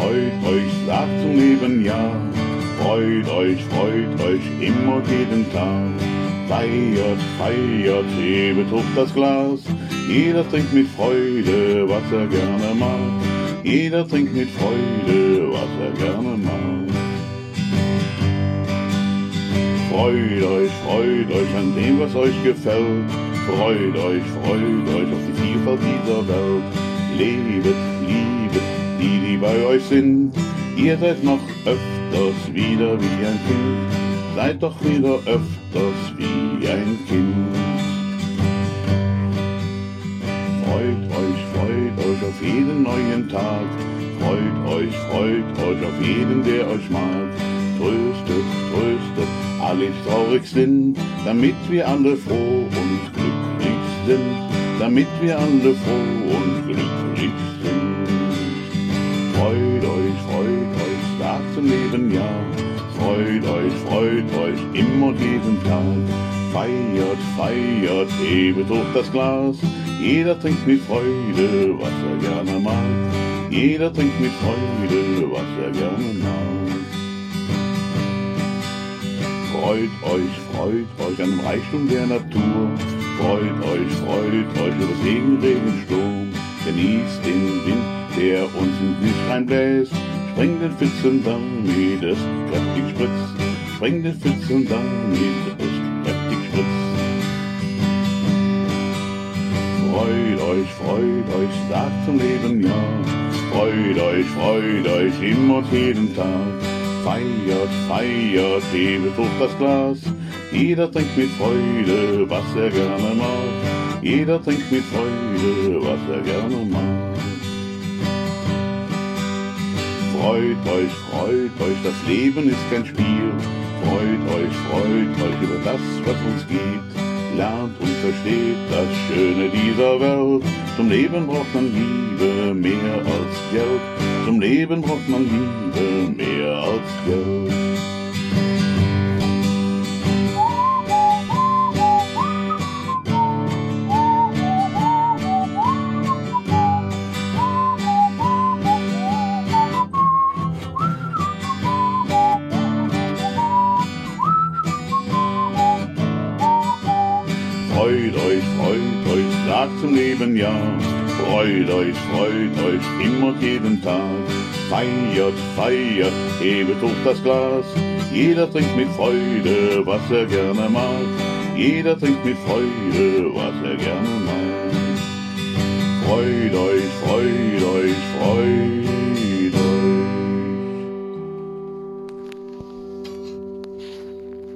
euch, sagt zum Leben ja. Freut euch immer jeden Tag. Feiert, hebet hoch das Glas. Jeder trinkt mit Freude, was er gerne mag. Jeder trinkt mit Freude, was er gerne mag. Freut euch an dem, was euch gefällt. Freut euch auf die Vielfalt dieser Welt. Lebet, liebet die bei euch sind. Ihr seid noch öfters wieder wie ein Kind. Seid doch wieder öfters wie ein Kind. Freut euch auf jeden neuen Tag. Freut euch auf jeden, der euch mag. Tröstet alle traurig sind, damit wir alle froh und glücklich sind. Damit wir alle froh und glücklich sind. Freut euch, sagt zum Leben ja. Freut euch immer und jeden Tag. Feiert, hebet hoch das Glas. Jeder trinkt mit Freude, was er gerne mag. Jeder trinkt mit Freude, was er gerne mag. Freut euch an dem Reichtum der Natur. Freut euch über Segen, Regen, Sturm. Genießt den Wind, der uns ins Licht reinbläst. Sprengt den Pfützen, damit es kräftig spritzt. Sprengt den Pfützen, damit es kräftig spritzt. Freut euch, sagt zum Leben ja. Freut euch immer und jeden Tag. Feiert, hebet hoch das Glas. Jeder trinkt mit Freude, was er gerne mag. Jeder trinkt mit Freude, was er gerne mag. Freut euch, das Leben ist kein Spiel. Freut euch über das, was uns gibt. Lernt und versteht das Schöne dieser Welt. Zum Leben braucht man Liebe mehr als Geld. Zum Leben braucht man Liebe mehr als Geld. Freut euch, sagt zum Leben ja. Freut euch immer und jeden Tag. Feiert, hebet hoch das Glas. Jeder trinkt mit Freude, was er gerne mag. Jeder trinkt mit Freude, was er gerne mag. Freut euch